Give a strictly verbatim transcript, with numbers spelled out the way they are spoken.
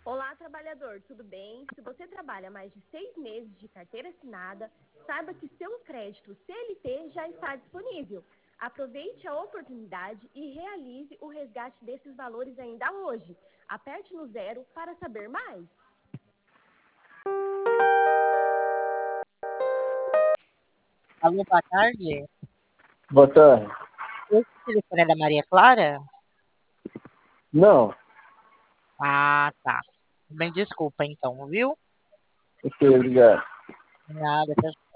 Olá, trabalhador, tudo bem? Se você trabalha mais de seis meses de carteira assinada, saiba que seu crédito C L T já está disponível. Aproveite a oportunidade e realize o resgate desses valores ainda hoje. Aperte no zero para saber mais. Alô, boa tarde. Boa tarde. Esse telefone é da Maria Clara? Não, Ah, tá. Bem, desculpa então, viu? ok, obrigado. Nada,